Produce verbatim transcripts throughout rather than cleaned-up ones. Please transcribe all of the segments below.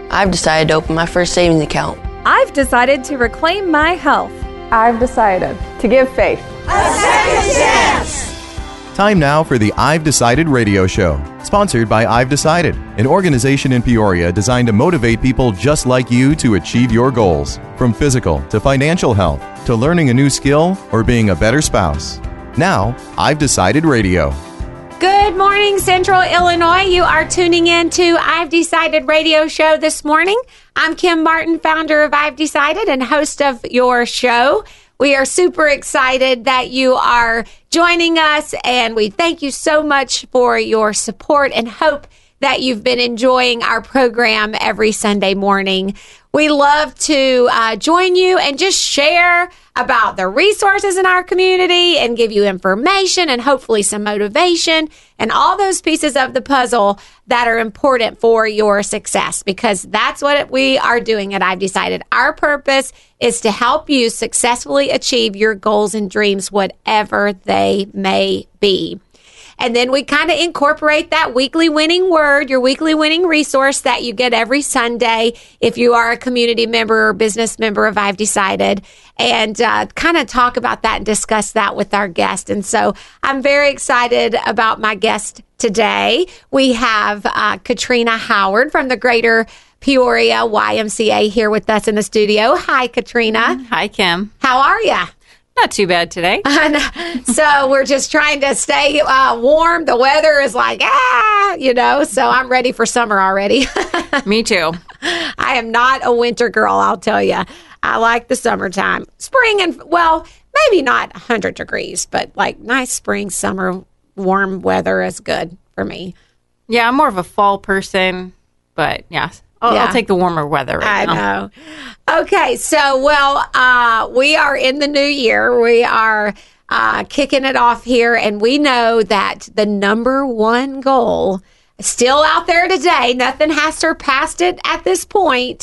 I've decided to open my first savings account. I've decided to reclaim my health. I've decided to give faith a second chance. Time now for the I've Decided radio show, sponsored by I've Decided, an organization in Peoria designed to motivate people just like you to achieve your goals, from physical to financial health, to learning a new skill or being a better spouse. Now, I've Decided radio. Good morning, Central Illinois. You are tuning in to I've Decided radio show this morning. I'm Kim Martin, founder of I've Decided and host of your show. We are super excited that you are joining us, and we thank you so much for your support and hope that you've been enjoying our program every Sunday morning. We love to uh, join you and just share about the resources in our community and give you information and hopefully some motivation and all those pieces of the puzzle that are important for your success, because that's what we are doing at I've Decided. Our purpose is to help you successfully achieve your goals and dreams, whatever they may be. And then we kind of incorporate that weekly winning word, your weekly winning resource that you get every Sunday if you are a community member or business member of I've Decided, and uh, kind of talk about that and discuss that with our guest. And so I'm very excited about my guest today. We have uh, Katrina Howard from the Greater Peoria Y M C A here with us in the studio. Hi, Katrina. Hi, Kim. How are you? Not too bad today. So we're just trying to stay uh, warm. The weather is like, ah, you know, so I'm ready for summer already. Me too. I am not a winter girl, I'll tell you. I like the summertime. Spring and, well, maybe not one hundred degrees, but like nice spring, summer, warm weather is good for me. Yeah, I'm more of a fall person, but yeah. I'll, yeah. I'll take the warmer weather right I now. know. Okay, so, well, uh, we are in the new year. We are uh, kicking it off here, and we know that the number one goal still out there today, nothing has surpassed it at this point,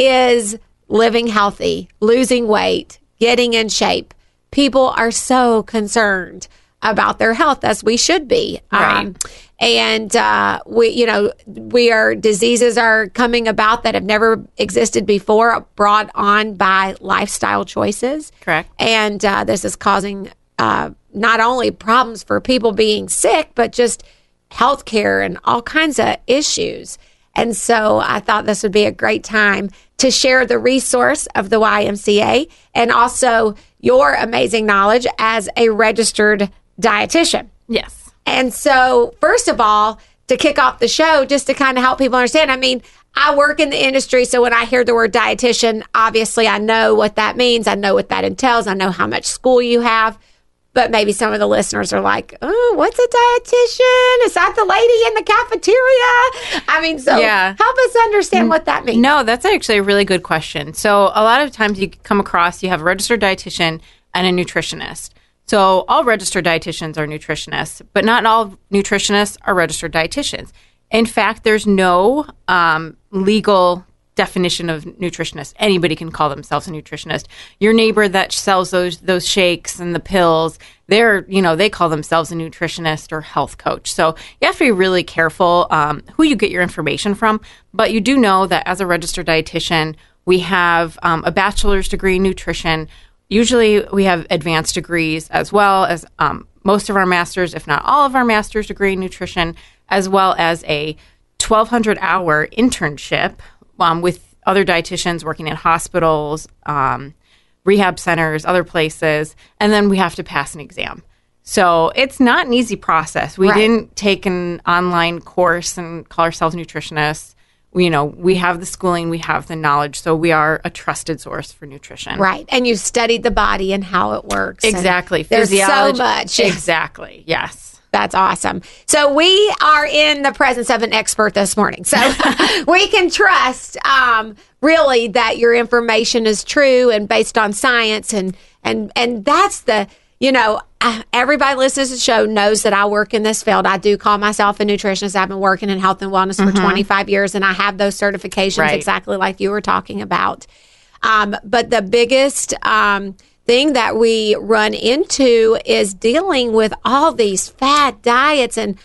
is living healthy, losing weight, getting in shape. People are so concerned about their health, as we should be. Right. Um, and uh, we, you know, we are diseases are coming about that have never existed before, brought on by lifestyle choices. Correct. And uh, this is causing uh, not only problems for people being sick, but just health care and all kinds of issues. And so I thought this would be a great time to share the resource of the Y M C A and also your amazing knowledge as a registered dietitian. Yes. And so, first of all, to kick off the show, just to kind of help people understand, I mean, I work in the industry, so when I hear the word dietitian, obviously I know what that means. I know what that entails. I know how much school you have. But maybe some of the listeners are like, oh, what's a dietitian? Is that the lady in the cafeteria? I mean, so yeah. help us understand what that means. No, that's actually a really good question. So a lot of times you come across, you have a registered dietitian and a nutritionist. So all registered dietitians are nutritionists, but not all nutritionists are registered dietitians. In fact, there's no um, legal definition of nutritionist. Anybody can call themselves a nutritionist. Your neighbor that sells those those shakes and the pills, they're, you know, they call themselves a nutritionist or health coach. So you have to be really careful um, who you get your information from. But you do know that as a registered dietitian, we have um, a bachelor's degree in nutrition. Usually we have advanced degrees as well as um, most of our masters, if not all of our master's degree in nutrition, as well as a twelve hundred hour internship um, with other dietitians working in hospitals, um, rehab centers, other places, and then we have to pass an exam. So it's not an easy process. We right. didn't take an online course and call ourselves nutritionists. You know, we have the schooling, we have the knowledge, so we are a trusted source for nutrition. Right. And you've studied the body and how it works. Exactly. There's Physiology. so much. Exactly. Yes. That's awesome. So we are in the presence of an expert this morning. So we can trust um, really that your information is true and based on science. And, and, and that's the, you know, everybody listening to the show knows that I work in this field. I do call myself a nutritionist. I've been working in health and wellness for mm-hmm. twenty-five years, and I have those certifications right. exactly like you were talking about. Um, but the biggest um, thing that we run into is dealing with all these fad diets and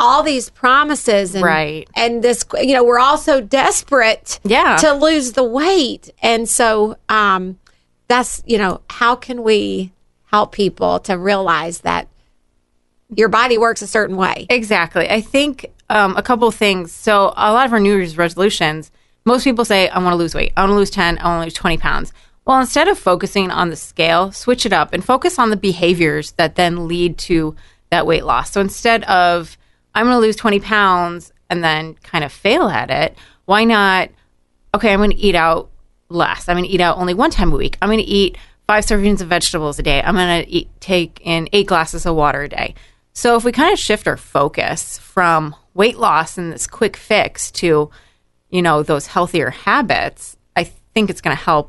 all these promises and, right. and this, you know, we're all so desperate yeah. to lose the weight. And so um, that's, you know, how can we help people to realize that your body works a certain way? Exactly. I think um, a couple of things. So a lot of our New Year's resolutions, most people say, I want to lose weight. I want to lose ten. I want to lose twenty pounds. Well, instead of focusing on the scale, switch it up and focus on the behaviors that then lead to that weight loss. So instead of, I'm going to lose twenty pounds and then kind of fail at it, why not, okay, I'm going to eat out less. I'm going to eat out only one time a week. I'm going to eat five servings of vegetables a day. I'm going to eat, take in eight glasses of water a day. So if we kind of shift our focus from weight loss and this quick fix to, you know, those healthier habits, I think it's going to help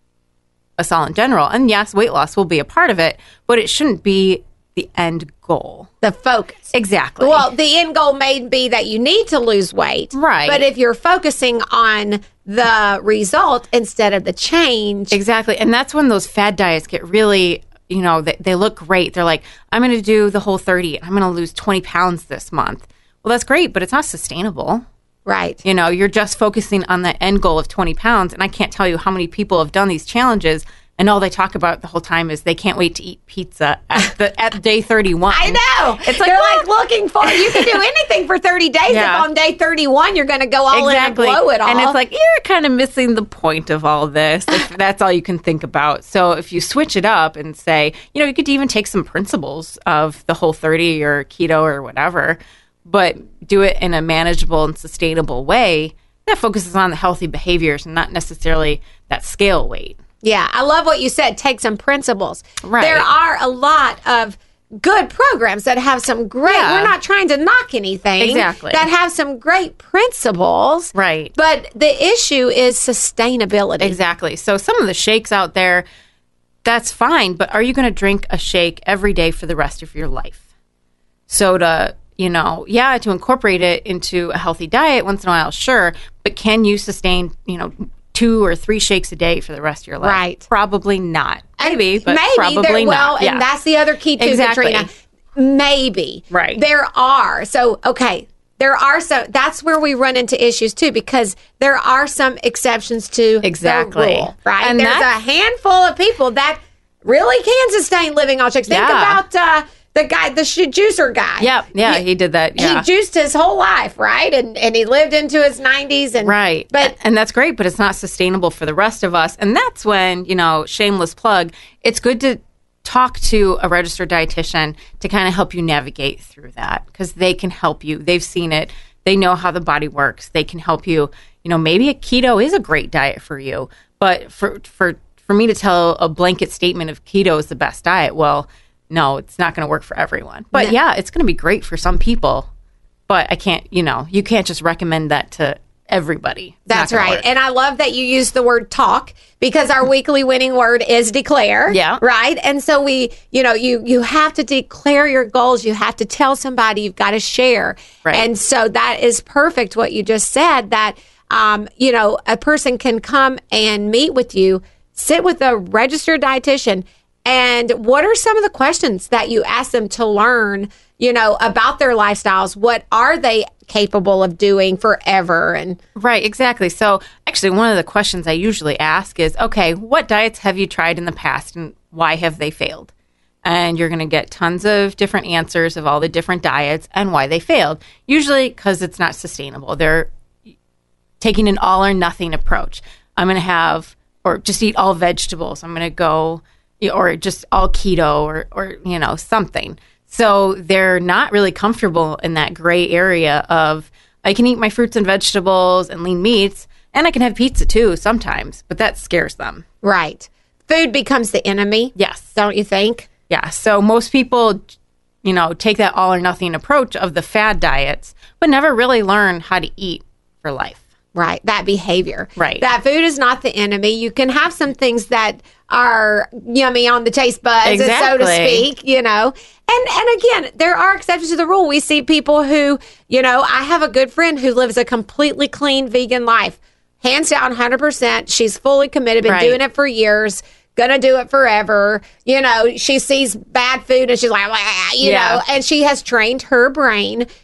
us all in general. And yes, weight loss will be a part of it, but it shouldn't be the end goal. The focus. Exactly. Well, the end goal may be that you need to lose weight. Right. But if you're focusing on the result instead of the change. Exactly. And that's when those fad diets get really, you know, they, they look great. They're like, I'm going to do the whole thirty. I'm going to lose twenty pounds this month. Well, that's great, but it's not sustainable. Right. You know, you're just focusing on the end goal of twenty pounds. And I can't tell you how many people have done these challenges and all they talk about the whole time is they can't wait to eat pizza at the at day thirty-one. I know. It's like, they're well, like looking for, you can do anything for thirty days. Yeah. If on day thirty-one, you're going to go all exactly. in and blow it all. And it's like, you're kind of missing the point of all this, if that's all you can think about. So if you switch it up and say, you know, you could even take some principles of the Whole thirty or keto or whatever, but do it in a manageable and sustainable way that focuses on the healthy behaviors and not necessarily that scale weight. Yeah, I love what you said. Take some principles. Right. There are a lot of good programs that have some great, Yeah. we're not trying to knock anything. Exactly. That have some great principles. Right. But the issue is sustainability. Exactly. So some of the shakes out there, that's fine, but are you going to drink a shake every day for the rest of your life? So to, you know, yeah, to incorporate it into a healthy diet once in a while, sure, but can you sustain, you know, two or three shakes a day for the rest of your life? Right. Probably not. Maybe, but Maybe probably well, not. and Yeah. that's the other key too, Exactly. Katrina. Maybe. Right. There are. So, okay. There are some, that's where we run into issues too, because there are some exceptions to Exactly. the rule, right? And There's a that's- handful of people that really can sustain living on shakes. Think Yeah. about uh, the guy, the sh- juicer guy. Yep. Yeah, he did that. Yeah. He juiced his whole life, right? And and he lived into his nineties. And Right. But and that's great, but it's not sustainable for the rest of us. And that's when, you know, shameless plug, it's good to talk to a registered dietitian to kind of help you navigate through that because they can help you. They've seen it. They know how the body works. They can help you. You know, maybe a keto is a great diet for you, but for for for me to tell a blanket statement of keto is the best diet, well, no, it's not going to work for everyone. But No. yeah, it's going to be great for some people. But I can't, you know, you can't just recommend that to everybody. It's That's not gonna right. work. And I love that you use the word talk because our weekly winning word is declare. Yeah. Right. And so we, you know, you you have to declare your goals. You have to tell somebody, you've got to share. Right. And so that is perfect what you just said, that um, you know, a person can come and meet with you, sit with a registered dietitian. And what are some of the questions that you ask them to learn, you know, about their lifestyles? What are they capable of doing forever? And Right, exactly. So actually, one of the questions I usually ask is, okay, what diets have you tried in the past and why have they failed? And you're going to get tons of different answers of all the different diets and why they failed. Usually because it's not sustainable. They're taking an all or nothing approach. I'm going to have, or just eat all vegetables. I'm going to go, or just all keto or, or, you know, something. So they're not really comfortable in that gray area of, I can eat my fruits and vegetables and lean meats, and I can have pizza too sometimes, but that scares them. right. Food becomes the enemy. Yes. Don't you think? Yeah. So most people, you know, take that all or nothing approach of the fad diets, but never really learn how to eat for life. Right. That behavior. Right. That food is not the enemy. You can have some things that are yummy on the taste buds, so to Exactly. speak, you know. And and again, there are exceptions to the rule. We see people who, you know, I have a good friend who lives a completely clean vegan life. Hands down, one hundred percent. She's fully committed, been Right. doing it for years, gonna do it forever. You know, she sees bad food and she's like, "Wah," you Yeah. know, and she has trained her brain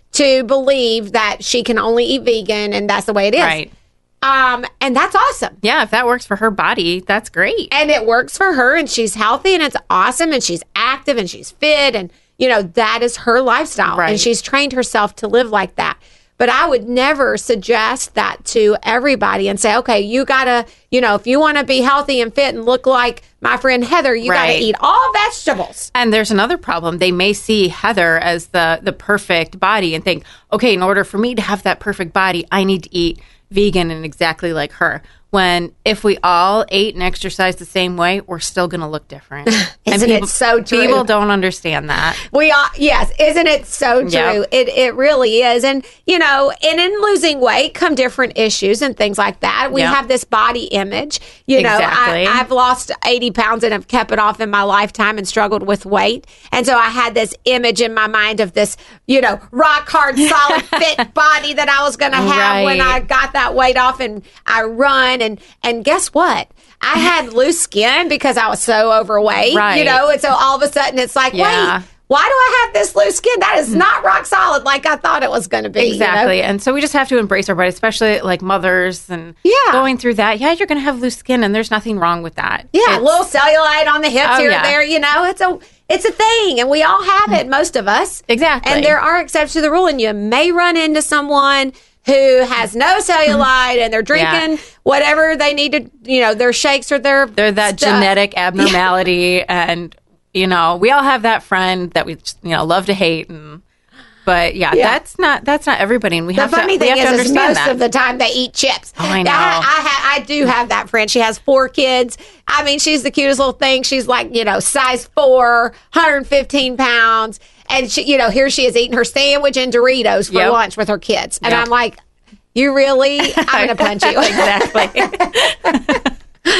to believe that she can only eat vegan and that's the way it is. Right. Um, and that's awesome. Yeah, if that works for her body, that's great. And it works for her, and she's healthy, and it's awesome, and she's active, and she's fit, and, you know, that is her lifestyle. Right. And she's trained herself to live like that. But I would never suggest that to everybody and say, okay, you got to, you know, if you want to be healthy and fit and look like my friend Heather, you got to Right. eat all vegetables. And there's another problem. They may see Heather as the, the perfect body and think, okay, in order for me to have that perfect body, I need to eat vegan and exactly like her. When if we all ate and exercised the same way, we're still going to look different. Isn't people, it so true? People don't understand that. We are, yes, isn't it so true? Yep. It it really is. And, you know, and in losing weight come different issues and things like that. We Yep. have this body image. You know, Exactly. I, I've lost eighty pounds and have kept it off in my lifetime and struggled with weight. And so I had this image in my mind of this, you know, rock hard, solid, fit body that I was going to have when I Right. got that weight off and I run. And, and guess what? I had loose skin because I was so overweight, Right. you know, and so all of a sudden it's like, Yeah. wait, why do I have this loose skin? That is not rock solid like I thought it was going to be. Exactly. You know? And so we just have to embrace our body, especially like mothers and Yeah. going through that. Yeah, you're going to have loose skin and there's nothing wrong with that. Yeah, a It's- little cellulite on the hips Oh, here yeah. and there, you know, it's a it's a thing and we all have it, most of us. Exactly. And there are exceptions to the rule and you may run into someone who has no cellulite and they're drinking Yeah. whatever they need to, you know, their shakes or their They're that stuff. genetic abnormality and you know, we all have that friend that we just, you know, love to hate and but yeah, Yeah. that's not that's not everybody and we The have funny to we thing have to is, is understand most that. of the time they eat chips. Oh, I know. I, I, ha- I do have that friend. She has four kids. I mean, she's the cutest little thing. She's like, you know, size four, one hundred fifteen pounds. And, she, you know, here she is eating her sandwich and Doritos for Yep. lunch with her kids. And Yep. I'm like, you really? I'm going to punch you. Exactly.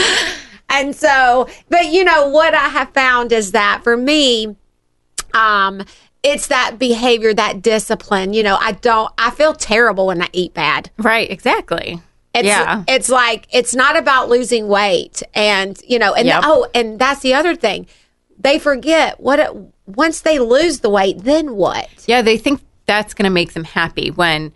And so, but you know, what I have found is that for me, um, it's that behavior, that discipline. You know, I don't, I feel terrible when I eat bad. Right, exactly. It's, yeah. it's like, it's not about losing weight. And, you know, and Yep. oh, and that's the other thing. They forget what, it, once they lose the weight, then what? Yeah, they think that's going to make them happy when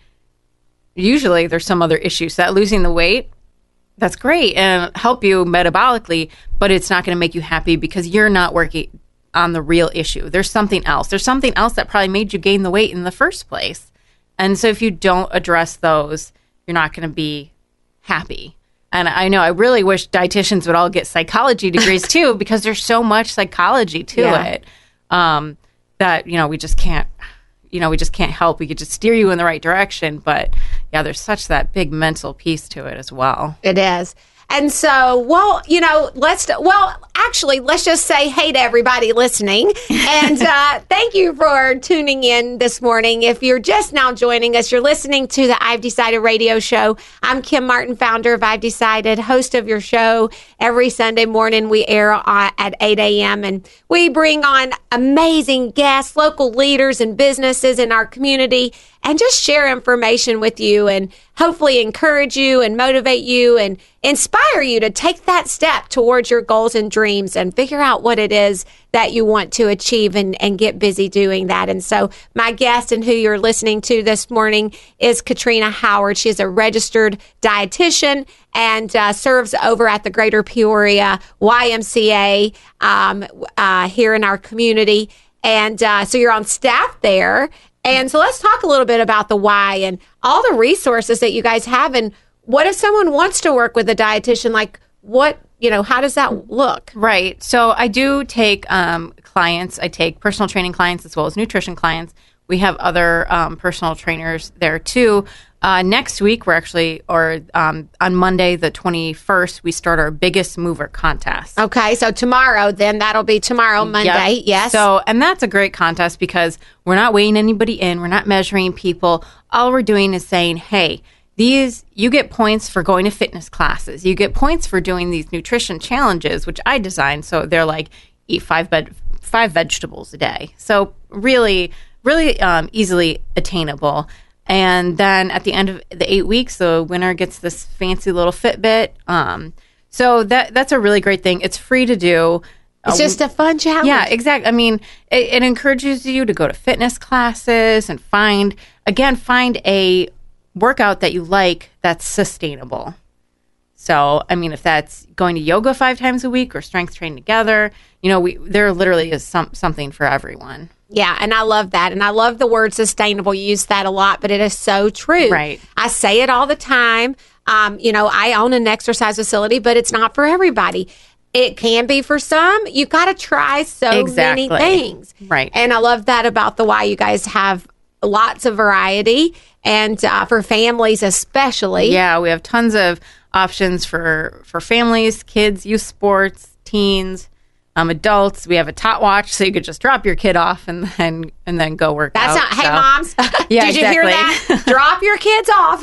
usually there's some other issue. So that losing the weight, that's great and help you metabolically, but it's not going to make you happy because you're not working on the real issue. There's something else. There's something else that probably made you gain the weight in the first place. And so if you don't address those, you're not going to be happy. And I know I really wish dietitians would all get psychology degrees too, because there's so much psychology to Yeah. it um, that, you know, we just can't, you know, we just can't help. We could just steer you in the right direction. But yeah, there's such that big mental piece to it as well. It is. And so, well, you know, let's, well, actually, let's just say hey to everybody listening. And uh, thank you for tuning in this morning. If you're just now joining us, you're listening to the I've Decided radio show. I'm Kim Martin, founder of I've Decided, host of your show. Every Sunday morning, we air uh, at eight a.m. and we bring on amazing guests, local leaders and businesses in our community, and just share information with you and hopefully encourage you and motivate you and inspire you to take that step towards your goals and dreams and figure out what it is that you want to achieve and, and get busy doing that. And so my guest and who you're listening to this morning is Katrina Howard. She is a registered dietitian and uh, serves over at the Greater Peoria Y M C A um, uh, here in our community. And uh, so you're on staff there. And so let's talk a little bit about the why and all the resources that you guys have. And what if someone wants to work with a dietitian? Like what, you know, how does that look? Right. So I do take um, clients. I take personal training clients as well as nutrition clients. We have other um, personal trainers there too. Uh, next week, we're actually, or um, on Monday, the twenty-first, we start our biggest mover contest. Okay. So tomorrow, then that'll be tomorrow, Monday. Yep. Yes. So, and that's a great contest because we're not weighing anybody in. We're not measuring people. All we're doing is saying, hey, these, you get points for going to fitness classes. You get points for doing these nutrition challenges, which I designed. So they're like, eat five bed, five vegetables a day. So really, really um, easily attainable. And then at the end of the eight weeks, the winner gets this fancy little Fitbit. Um, so that that's a really great thing. It's free to do. It's just a fun challenge. Yeah, exactly. I mean, it, it encourages you to go to fitness classes and find, again, find a workout that you like that's sustainable. So, I mean, if that's going to yoga five times a week or strength training together, you know, we there literally is some, something for everyone. Yeah, and I love that. And I love the word sustainable. You use that a lot, but it is so true. Right. I say it all the time. Um, you know, I own an exercise facility, but it's not for everybody. It can be for some. You got to try so exactly. many things. Right. And I love that about the Y. You guys have lots of variety, and uh, for families especially. Yeah, we have tons of options for, for families, kids, youth sports, teens, um, adults. We have a Tot Watch, so you could just drop your kid off and then and then go work That's out. not, hey, so. moms, Yeah, did you exactly. hear that? Drop your kids off.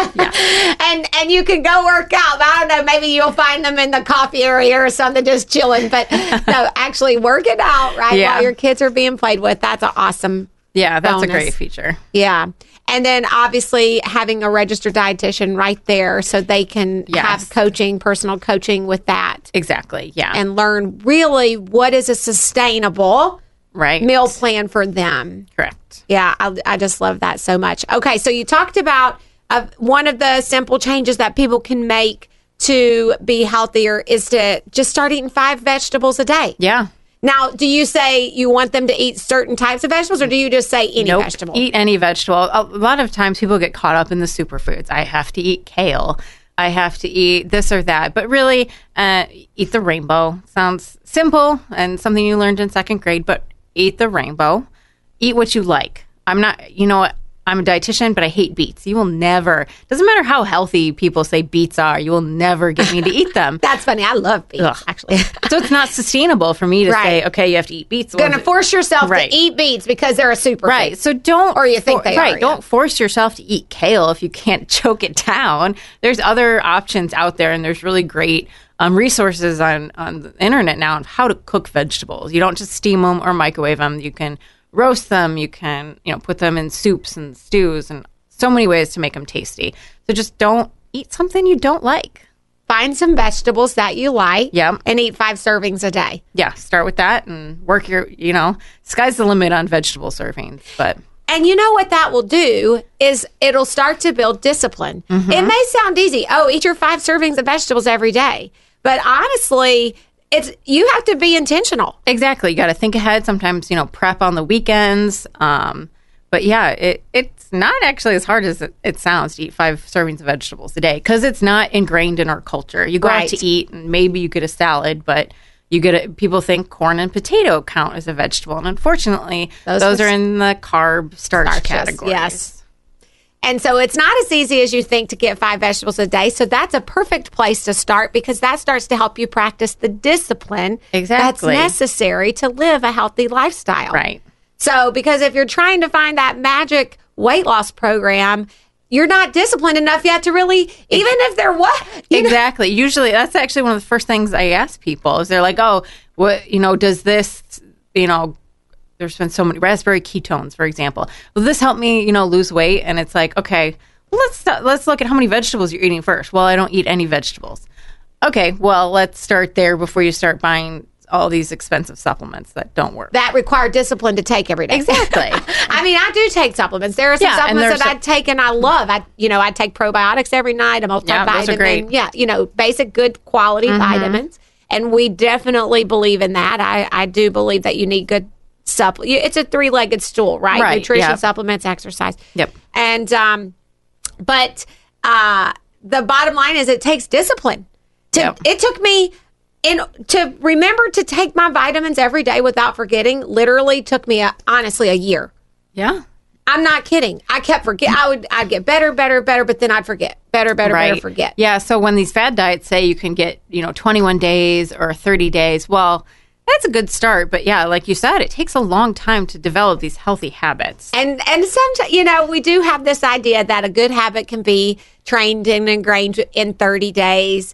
Yeah. And and you can go work out. I don't know, maybe you'll find them in the coffee area or something just chilling. But no, actually work it out, right? Yeah. While your kids are being played with. That's an awesome Yeah, that's bonus. a great feature. Yeah. And then obviously having a registered dietitian right there so they can Yes. have coaching, personal coaching with that. Exactly, yeah. And learn really what is a sustainable right. meal plan for them. Correct. Yeah, I, I just love that so much. Okay, so you talked about uh, one of the simple changes that people can make to be healthier is to just start eating five vegetables a day. Yeah. Now, do you say you want them to eat certain types of vegetables, or do you just say any Nope. vegetable? Eat any vegetable. A lot of times people get caught up in the superfoods. I have to eat kale. I have to eat this or that. But really, uh, eat the rainbow. Sounds simple and something you learned in second grade, but eat the rainbow. Eat what you like. I'm not, you know what? I'm a dietitian, but I hate beets. You will never, doesn't matter how healthy people say beets are, you will never get me to eat them. That's funny. I love beets, Ugh. actually. So it's not sustainable for me to Right. say, okay, you have to eat beets. Going to Well, force yourself Right. to eat beets because they're a superfood. Right. So don't, Or you think they right, are, don't yeah. force yourself to eat kale if you can't choke it down. There's other options out there, and there's really great um, resources on, on the internet now on how to cook vegetables. You don't just steam them or microwave them. You can roast them. You can, you know, put them in soups and stews and so many ways to make them tasty. So just don't eat something you don't like. Find some vegetables that you like Yep. and eat five servings a day. Yeah, start with that and work your, you know, sky's the limit on vegetable servings. But And you know what that will do is it'll start to build discipline. Mm-hmm. It may sound easy. Oh, eat your five servings of vegetables every day. But honestly, it's you have to be intentional. exactly, you got to think ahead. Sometimes, you know, prep on the weekends. Um, but yeah, it, it's not actually as hard as it, it sounds to eat five servings of vegetables a day because it's not ingrained in our culture. You go Right. out to eat and maybe you get a salad, but you get a, people think corn and potato count as a vegetable. And unfortunately, Those those, are are in the carb starch starches, category. yes. And so it's not as easy as you think to get five vegetables a day. So that's a perfect place to start because that starts to help you practice the discipline Exactly. that's necessary to live a healthy lifestyle. Right. So because if you're trying to find that magic weight loss program, you're not disciplined enough yet to really, even if they're what? You know- Exactly. Usually, that's actually one of the first things I ask people is they're like, oh, what, you know, does this, you know, there's been so many raspberry ketones, for example. Will this help me, you know, lose weight? And it's like, okay, well, let's st- let's look at how many vegetables you're eating first. Well, I don't eat any vegetables. Okay, well, let's start there before you start buying all these expensive supplements that don't work. that require discipline to take every day. Exactly. I mean, I do take supplements. There are some Yeah, and supplements there's that a- I take and I love. I, you know, I take probiotics every night, a multivitamin. Yeah, those are great. Yeah, you know, basic good quality vitamins. And we definitely believe in that. I, I do believe that you need good supplements. It's a three-legged stool, right? Right, Nutrition, yep. supplements, exercise. Yep. And, um, but uh, the bottom line is it takes discipline. To, Yep. It took me... And to remember to take my vitamins every day without forgetting literally took me a, honestly a year. Yeah. I'm not kidding. I kept forget. I would I'd get better, better, better, but then I'd forget. Better, better, better, forget. Yeah. So when these fad diets say you can get, you know, twenty-one days or thirty days, well, that's a good start. But yeah, like you said, it takes a long time to develop these healthy habits. And and sometimes you know we do have this idea that a good habit can be trained and ingrained in thirty days.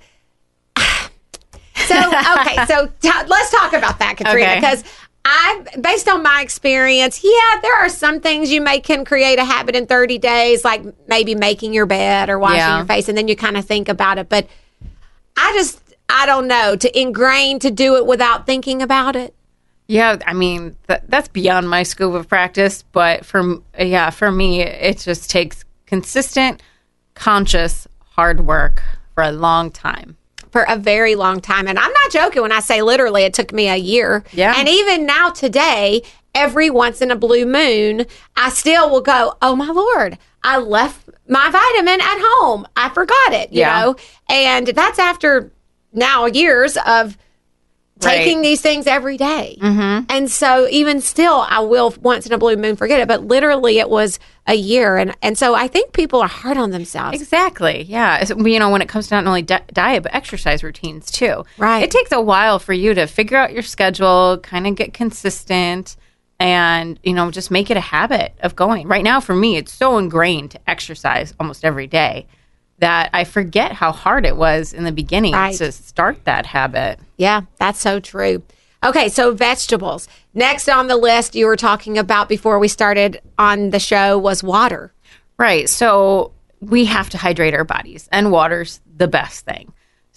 So okay, so t- let's talk about that, Katrina, Okay. because I, based on my experience, yeah, there are some things you may can create a habit in thirty days, like maybe making your bed or washing Yeah. your face, and then you kind of think about it. But I just, I don't know, to ingrain to do it without thinking about it? Yeah, I mean, th- that's beyond my scope of practice. But for, yeah, for me, it just takes consistent, conscious, hard work for a long time. For a very long time. And I'm not joking when I say literally it took me a year. Yeah. And even now today, every once in a blue moon, I still will go, oh my Lord, I left my vitamin at home. I forgot it, you Yeah. know? And that's after now years of taking Right. these things every day. Mm-hmm. And so even still, I will once in a blue moon forget it. But literally it was a year. And, and so I think people are hard on themselves. Exactly. Yeah. It's- You know, when it comes to not only di- diet, but exercise routines too. Right. It takes a while for you to figure out your schedule, kind of get consistent, and, you know, just make it a habit of going. Right now, for me, it's so ingrained to exercise almost every day that I forget how hard it was in the beginning Right. to start that habit. Yeah, that's so true. Okay, so vegetables. Next on the list you were talking about before we started on the show was water. Right. So we have to hydrate our bodies, and water's the best thing.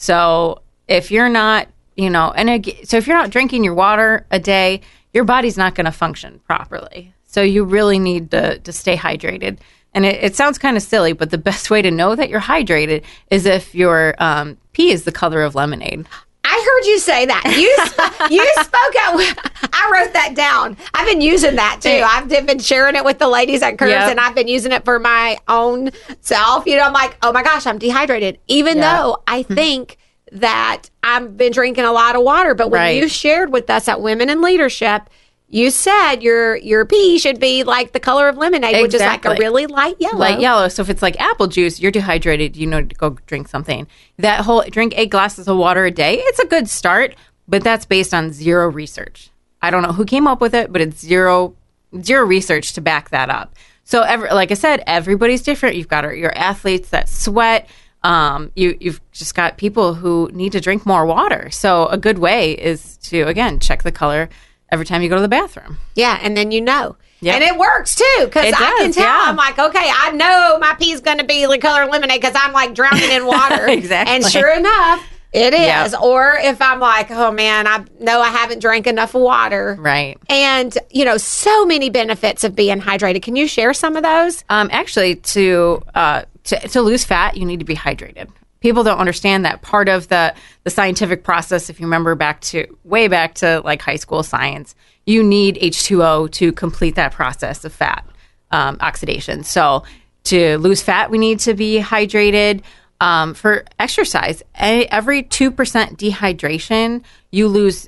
So if you're not, you know, and ag- so if you're not drinking your water a day, your body's not going to function properly. So you really need to, to stay hydrated. And it, it sounds kind of silly, but the best way to know that you're hydrated is if your um, pee is the color of lemonade. I heard you say that. You sp- you spoke out. I wrote that down. I've been using that too. I've been sharing it with the ladies at Curves, Yep. and I've been using it for my own self. You know, I'm like, oh my gosh, I'm dehydrated. Even Yeah. though I think that I've been drinking a lot of water, but when Right. you shared with us at Women in Leadership, you said your your pee should be like the color of lemonade, which is like a Exactly. really light yellow. Light yellow. So if it's like apple juice, you're dehydrated, you know to go drink something. That whole drink eight glasses of water a day, it's a good start, but that's based on zero research. I don't know who came up with it, but it's zero zero research to back that up. So every, like I said, everybody's different. You've got your athletes that sweat. Um, you, you've just got people who need to drink more water. So a good way is to, again, check the color every time you go to the bathroom. Yeah, and then you know. Yep. And it works too, because It I can does, tell. yeah. I'm like, okay, I know my pee's going to be the color of lemonade because I'm like drowning in water. Exactly. And sure enough, it is. Yep. Or if I'm like, oh man, I know I haven't drank enough water. Right. And, you know, so many benefits of being hydrated. Can you share some of those? Um, actually, to, uh, to to lose fat, you need to be hydrated. People don't understand that part of the the scientific process. If you remember back to way back to like high school science, you need H two O to complete that process of fat um, oxidation. So to lose fat, we need to be hydrated. Um, for exercise, a- every two percent dehydration, you lose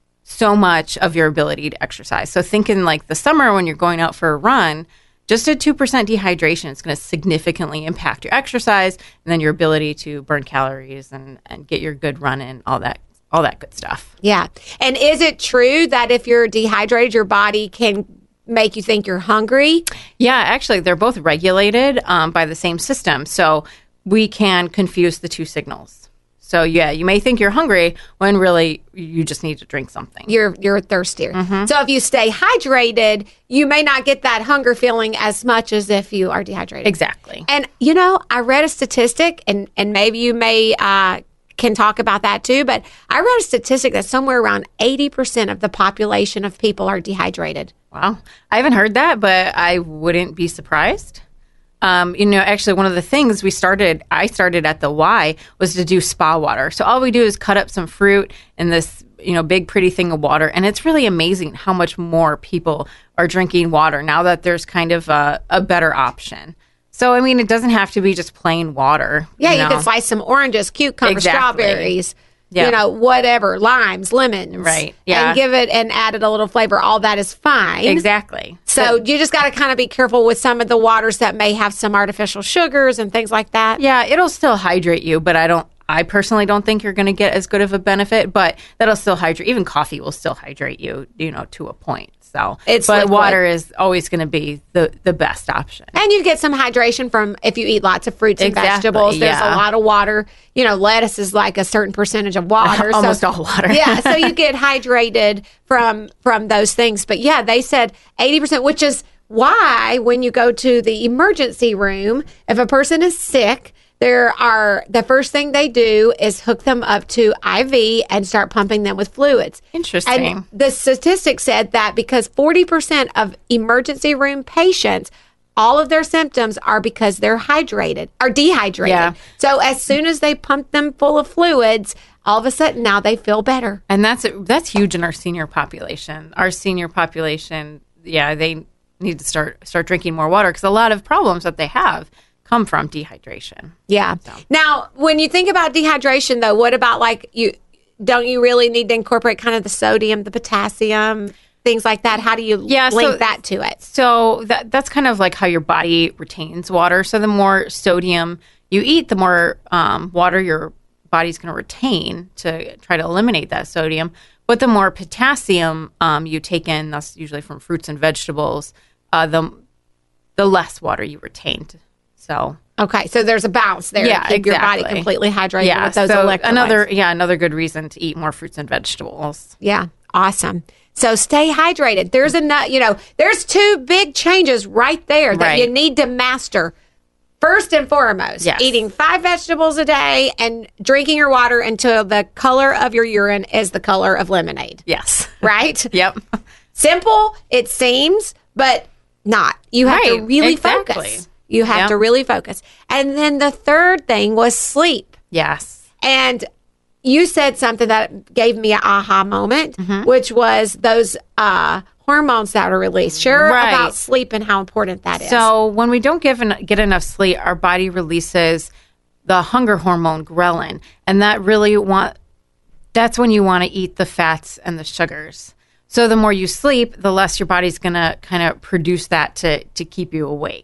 so much of your ability to exercise. So think in like the summer when you're going out for a run, just a two percent dehydration is going to significantly impact your exercise and then your ability to burn calories and, and get your good run in, all that all that good stuff. Yeah. And is it true that if you're dehydrated, your body can make you think you're hungry? Yeah, actually, they're both regulated um, by the same system. So we can confuse the two signals. So yeah, you may think you're hungry when really you just need to drink something. You're you're thirstier. Mm-hmm. So if you stay hydrated, you may not get that hunger feeling as much as if you are dehydrated. Exactly. And you know, I read a statistic, and and maybe you may uh, can talk about that too. But I read a statistic that somewhere around eighty percent of the population of people are dehydrated. Wow. I haven't heard that, but I wouldn't be surprised. Um, you know, actually, one of the things we started, I started at the Y, was to do spa water. So all we do is cut up some fruit in this, you know, big, pretty thing of water. And it's really amazing how much more people are drinking water now that there's kind of a, a better option. So, I mean, it doesn't have to be just plain water. Yeah, you, know? could slice some oranges, cucumbers, Exactly. strawberries. Yeah. You know, whatever, limes, lemons. Right, yeah. And give it and add it a little flavor. All that is fine. Exactly. So you just got to kind of be careful with some of the waters that may have some artificial sugars and things like that. Yeah, it'll still hydrate you, but I don't. I personally don't think you're going to get as good of a benefit, but that'll still hydrate. Even coffee will still hydrate you, you know, to a point. So, It's but liquid. water is always going to be the the best option. And you get some hydration from if you eat lots of fruits and Exactly, vegetables. There's yeah. a lot of water. You know, lettuce is like a certain percentage of water. Almost so, all water. Yeah, so you get hydrated from from those things. But yeah, they said eighty percent, which is why when you go to the emergency room, if a person is sick, there are, the first thing they do is hook them up to I V and start pumping them with fluids. Interesting. And the statistics said that because forty percent of emergency room patients, all of their symptoms are because they're hydrated, are dehydrated. Yeah. So as soon as they pump them full of fluids, all of a sudden now they feel better. And that's that's huge in our senior population. Our senior population, yeah, they need to start start drinking more water because a lot of problems that they have come from dehydration. Yeah. So. Now, when you think about dehydration, though, what about like you? Don't you really need to incorporate kind of the sodium, the potassium, things like that? How do you yeah, link so, that to it? So that that's kind of like how your body retains water. So the more sodium you eat, the more um, water your body's going to retain to try to eliminate that sodium. But the more potassium um, you take in, that's usually from fruits and vegetables, uh, the the less water you retained. So okay, so there's a balance there yeah, to keep exactly. your body completely hydrated yeah, with those so electrolytes. Another yeah, another good reason to eat more fruits and vegetables. Yeah, awesome. So stay hydrated. There's a you know, there's two big changes right there that right. you need to master. First and foremost, yes. eating five vegetables a day and drinking your water until the color of your urine is the color of lemonade. Yes. Right? Yep. Simple, it seems, but not. You have right. to really exactly. focus. You have yep. to really focus. And then the third thing was sleep. Yes. And you said something that gave me an aha moment, mm-hmm. which was those uh, hormones that are released. Share right. about sleep and how important that is. So when we don't give en- get enough sleep, our body releases the hunger hormone ghrelin, and that really want that's when you want to eat the fats and the sugars. So the more you sleep, the less your body's going to kind of produce that to to keep you awake.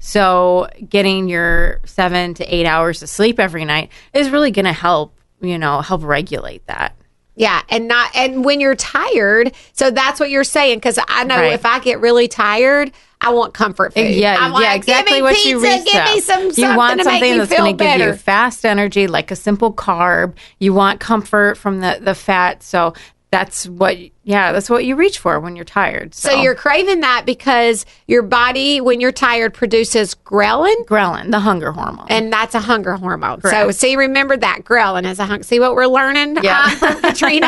So getting your seven to eight hours of sleep every night is really going to help, you know, help regulate that. Yeah, and not and when you're tired, so that's what you're saying, because I know right. if I get really tired, I want comfort food. Yeah, I'm like, yeah, exactly give me what pizza, you reached give out. me some something You want to something make me that's feel going to give better. you fast energy, like a simple carb. You want comfort from the the fat, so that's what yeah, that's what you reach for when you're tired. So, So you're craving that because your body, when you're tired, produces ghrelin. ghrelin, the hunger hormone. And that's a hunger hormone. So, Correct. see, remember that ghrelin is a hunger. See what we're learning Yeah. um, from Katrina?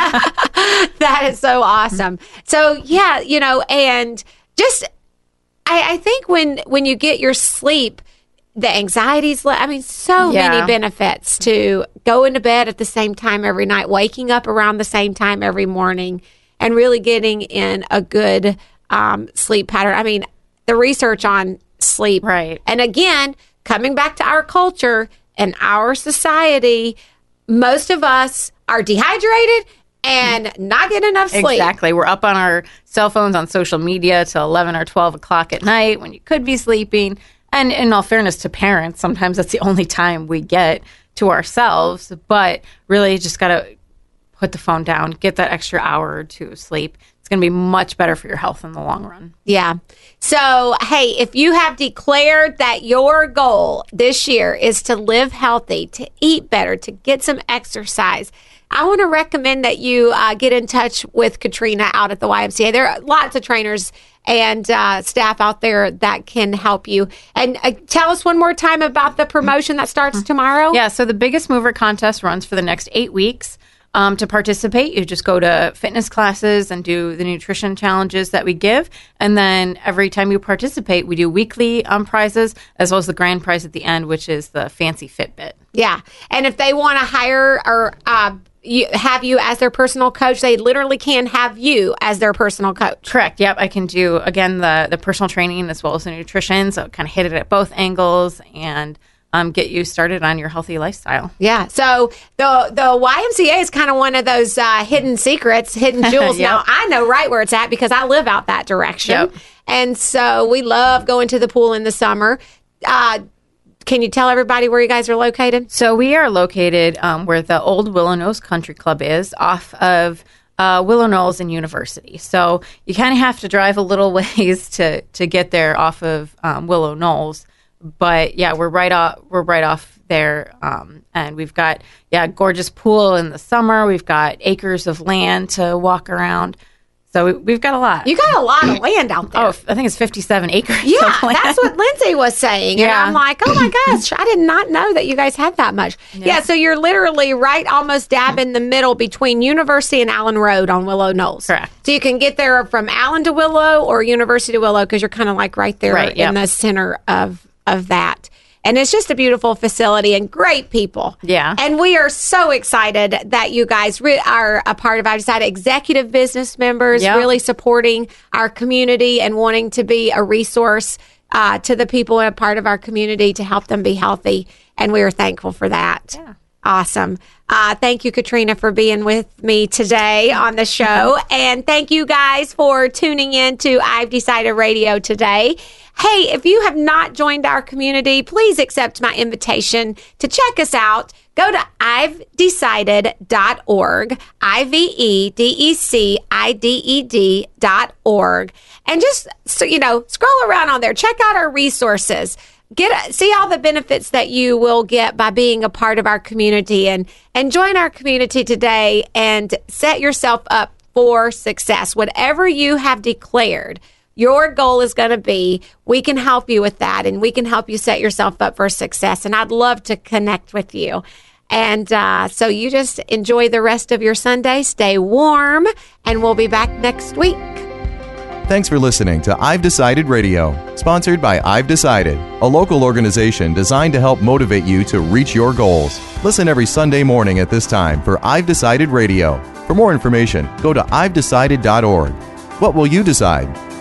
That is so awesome. So, yeah, you know, and just, I, I think when when you get your sleep, the anxiety's, le- I mean, so Yeah. many benefits to going to bed at the same time every night, waking up around the same time every morning, and really getting in a good um, sleep pattern. I mean, the research on sleep. Right. And again, coming back to our culture and our society, most of us are dehydrated and not getting enough sleep. Exactly. We're up on our cell phones on social media till eleven or twelve o'clock at night when you could be sleeping. And in all fairness to parents, sometimes that's the only time we get to ourselves. But really, you just got to put the phone down, get that extra hour or two of sleep. It's going to be much better for your health in the long run. Yeah. So, hey, if you have declared that your goal this year is to live healthy, to eat better, to get some exercise, I want to recommend that you uh, get in touch with Katrina out at the Y M C A. There are lots of trainers and uh, staff out there that can help you. And uh, tell us one more time about the promotion that starts tomorrow. Yeah, so the Biggest Mover contest runs for the next eight weeks. Um, to participate, you just go to fitness classes and do the nutrition challenges that we give. And then every time you participate, we do weekly um, prizes, as well as the grand prize at the end, which is the fancy Fitbit. Yeah. And if they want to hire or uh, you, have you as their personal coach, they literally can have you as their personal coach. Correct. Yep. I can do, again, the, the personal training as well as the nutrition. So kind of hit it at both angles and Um, get you started on your healthy lifestyle. Yeah. So the the Y M C A is kind of one of those uh, hidden secrets, hidden jewels. Yep. Now, I know right where it's at because I live out that direction. Yep. And so we love going to the pool in the summer. Uh, can you tell everybody where you guys are located? So we are located um, where the old Willow Knolls Country Club is, off of uh, Willow Knolls and University. So you kind of have to drive a little ways to, to get there off of um, Willow Knolls. But yeah, we're right off. We're right off there, um, and we've got yeah, gorgeous pool in the summer. We've got acres of land to walk around. So we, we've got a lot. You got a lot of land out there. Oh, I think it's fifty-seven acres. Yeah, of land. that's what Lindsay was saying. And Yeah. I'm like, oh my gosh, I did not know that you guys had that much. Yeah. yeah, so you're literally right almost dab in the middle between University and Allen Road on Willow Knolls. Correct. So you can get there from Allen to Willow or University to Willow because you're kind of like right there Right, yep. in the center of, of that. And it's just a beautiful facility and great people. Yeah. And we are so excited that you guys re- are a part of I've Decided, executive business members, Yep. really supporting our community and wanting to be a resource uh, to the people and a part of our community to help them be healthy. And we are thankful for that. Yeah. Awesome. Uh, thank you, Katrina, for being with me today on the show. And thank you guys for tuning in to I've Decided Radio today. Hey, if you have not joined our community, please accept my invitation to check us out. Go to I've decided dot org, I V E D E C I D E D dot org. And just, so you know, scroll around on there. Check out our resources. Get see all the benefits that you will get by being a part of our community, and and join our community today and set yourself up for success. Whatever you have declared your goal is going to be, we can help you with that, and we can help you set yourself up for success. And I'd love to connect with you. And uh, so you just enjoy the rest of your Sunday, stay warm, and we'll be back next week. Thanks for listening to I've Decided Radio, sponsored by I've Decided, a local organization designed to help motivate you to reach your goals. Listen every Sunday morning at this time for I've Decided Radio. For more information, go to I've decided dot org. What will you decide?